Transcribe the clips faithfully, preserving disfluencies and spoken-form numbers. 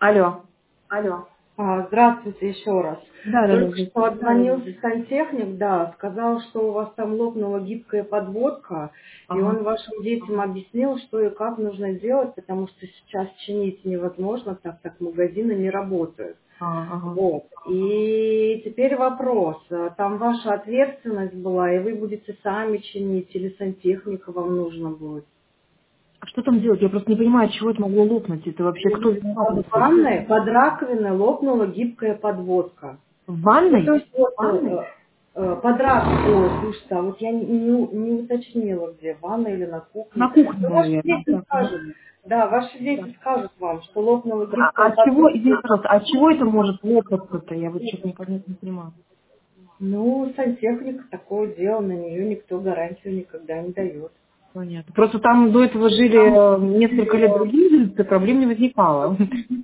Алло. Алло. А, Здравствуйте еще раз. Да, да, да. Только что отзвонился сантехник, да, сказал, что у вас там лопнула гибкая подводка, и Ага. он вашим детям объяснил, что и как нужно делать, потому что сейчас чинить невозможно, так как магазины не работают. А, ага. Вот. И теперь вопрос. а, Там ваша ответственность была, и вы будете сами чинить, или сантехника вам нужно будет? А что там делать? Я просто не понимаю, от чего это могло лопнуть. Это вообще кто виноват в В этом? ванной под раковиной лопнула гибкая подводка. В Ну, то ванной? есть вот э, э, под раковиной, ой, слушайте, а вот я не, не, не уточнила, где, в ванной или на На кухне. кухне, Ну, ваши наверное. дети Так, ага. скажут, да, ваши Так. дети скажут вам, что лопнула Да, а гибкая от чего, подводка. извините, пожалуйста, от чего это может лопнуться-то? Я вот что-то не, не понимаю. Ну, сантехника, такое дело, на нее никто гарантию никогда не дает. Понятно. Просто там до этого жили э, несколько лет другие жильцы, проблем не возникало.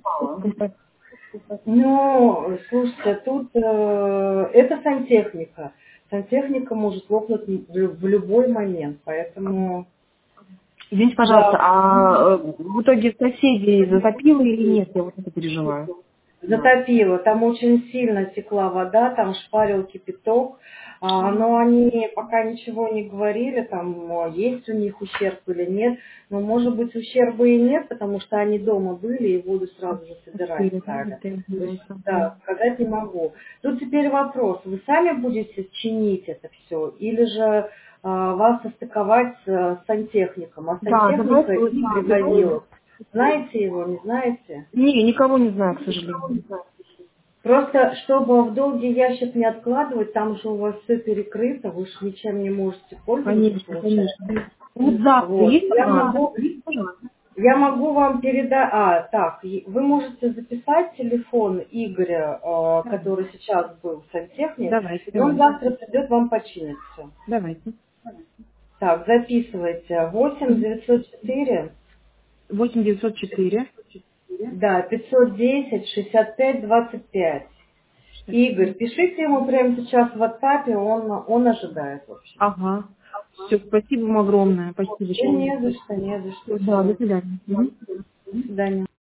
Ну, слушайте, тут э, это сантехника. Сантехника может лопнуть в лю- в любой момент, поэтому, Извините, пожалуйста, да, а э, в итоге соседей затопило или нет? Я вот это переживаю. затопило. Там очень сильно текла вода, там шпарил кипяток, а, но они пока ничего не говорили, там а, есть у них ущерб или нет. Но может быть ущерба и нет, потому что они дома были и воду сразу же собирать Пустили, да, стали. То есть, затопилось. да, сказать не могу. Тут теперь вопрос, вы сами будете чинить это все, или же а, вас состыковать с а, сантехником? А Да, сантехника давайте, вот, Игорь давайте. Гавилов, знаете его, не знаете? Не, никого не знаю, к сожалению. Просто, чтобы в долгий ящик не откладывать, там же у вас все перекрыто, вы же ничем не можете пользоваться, Конечно, получается. конечно. Вот завтра Вот. есть? Я А, могу, я могу вам передать, а, так, и вы можете записать телефон Игоря, э, который сейчас был сантехник, давайте, и он давайте. завтра придет вам починить все. Давайте. Так, записывайте. восемь девятьсот четыре, восемь девятьсот четыре. да, пятьсот десять шестьдесят пять двадцать пять. Игорь, пишите ему прямо сейчас в WhatsApp, он, он ожидает, в общем. Ага. Все, спасибо вам огромное. Спасибо. Да не за что, не за что. Да, до Все. свидания. Мгм. До свидания.